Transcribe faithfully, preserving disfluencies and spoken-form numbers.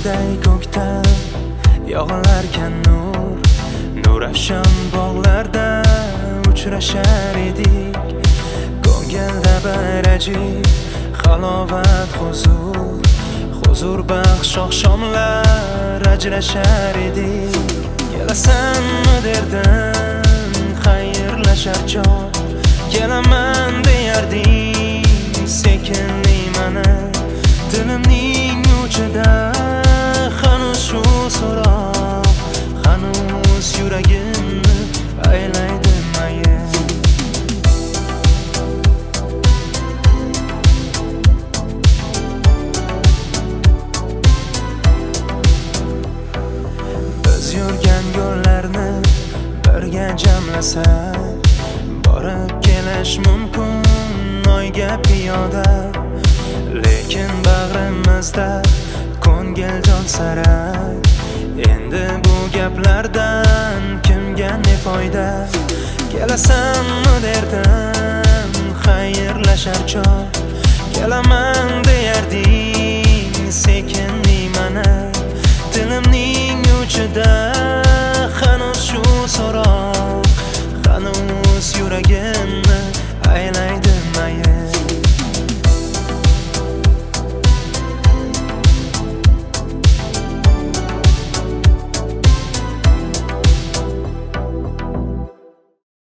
qushday ko'kdan yog'ilarkan nur, nurafshon bog'larda uchrashar edik. Ko'ngilda bir ajib halovat huzur, huzur baxsh oqshomlar ajrashar edik. Kelasanmi derdim xayrlashar chog', kelaman deyarding sekinlik mana dilimning uchida. Hanuz shu so'roq, hanuz yuragimni aylaydi mayin. Biz yurgan yo'llarni birga jamlasak, borib kelish mumkin oyga piyoda. Lekin bag'rimizda ko'ngiljon sarak, endi bu gaplardan kimga ne foyda? Kelasanmi derdim xayrlashar chog', kelaman deyar